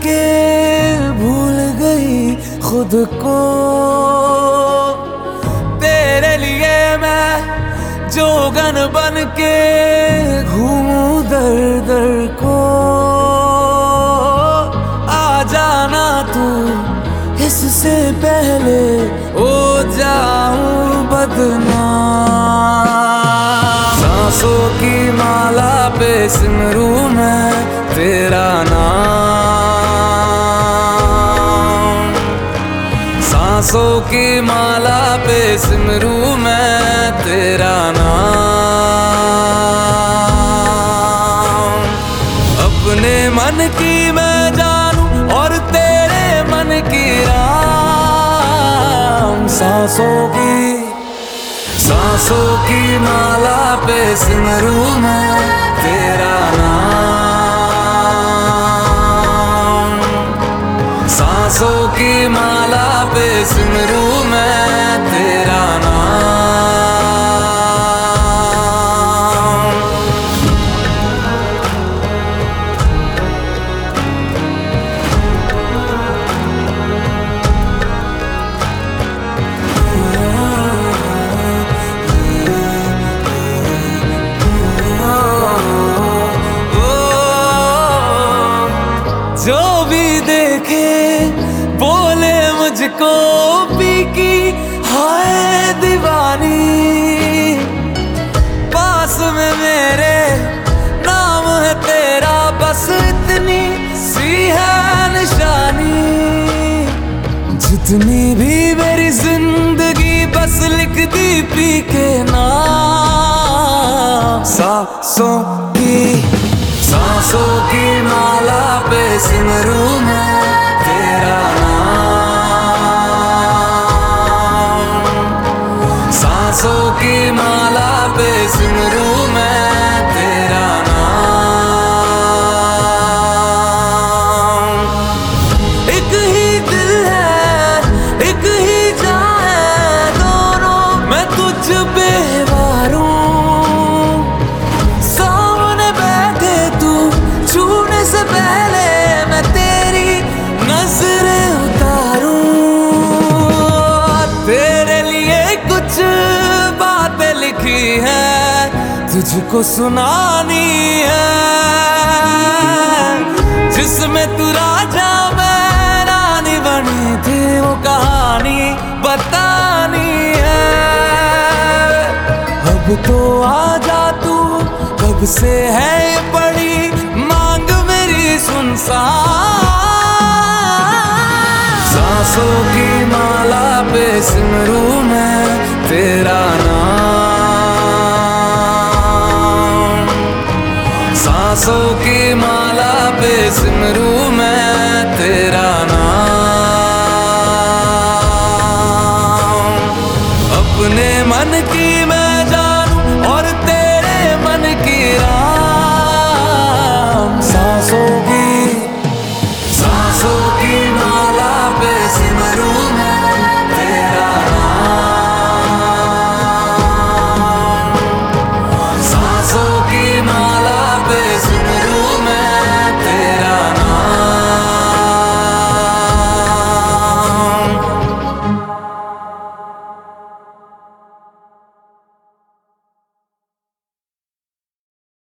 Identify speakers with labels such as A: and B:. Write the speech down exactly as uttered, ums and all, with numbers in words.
A: के भूल गई खुद को। तेरे लिए मैं जोगन बन के घूमूं दर दर को। आ जाना तू इससे पहले हो जाऊं बदनाम। सांसों की माला पे सिमरूं मैं तेरा नाम। सांसों की माला पे सिमरूं मैं तेरा नाम। अपने मन की मैं जानूं और तेरे मन की राम। सांसों की सांसों की माला पे सिमरूं मैं तेरा नाम। सांसों की माला पे सिमरूं मैं तेरा नाम। जो भी देखे बोले मुझको पी की हाय दीवानी। पास में मेरे नाम है तेरा बस इतनी सी है निशानी। जितनी भी मेरी जिंदगी बस लिख दी पी के नाम। सांसों की सांसों की माला पे सिमरूं मैं तेरा नाम। सांसों की माला पे सिमरूं मैं तेरा नाम। एक ही दिल है एक ही जान है दोनों मैं तुझ पे वारूं। से पहले मैं तेरी नजरें उतारूं। तेरे लिए कुछ बातें लिखी है तुझको सुनानी है। जिसमें तू राजा मैं रानी बनी थी वो कहानी बतानी है। अब तो आजा तू कब से है पड़ी सुनसान। सांसों की माला पे सिमरूं मैं तेरा नाम।